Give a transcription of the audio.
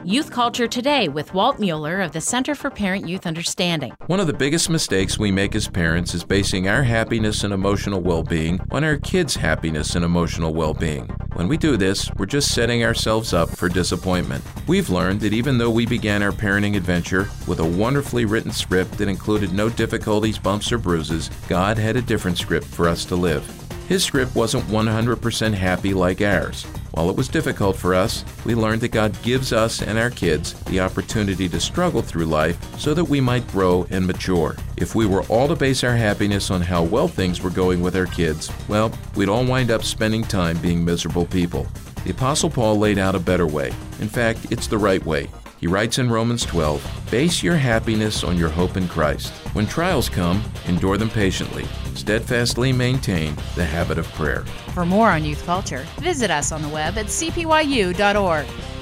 Youth Culture Today with Walt Mueller of the Center for Parent-Youth Understanding. One of the biggest mistakes we make as parents is basing our happiness and emotional well-being on our kids' happiness and emotional well-being. When we do this, we're just setting ourselves up for disappointment. We've learned that even though we began our parenting adventure with a wonderfully written script that included no difficulties, bumps, or bruises, God had a different script for us to live. His script wasn't 100% happy like ours. While it was difficult for us, we learned that God gives us and our kids the opportunity to struggle through life so that we might grow and mature. If we were all to base our happiness on how well things were going with our kids, well, we'd all wind up spending time being miserable people. The Apostle Paul laid out a better way. In fact, it's the right way. He writes in Romans 12, "Base your happiness on your hope in Christ. When trials come, endure them patiently. Steadfastly maintain the habit of prayer." For more on youth culture, visit us on the web at cpyu.org.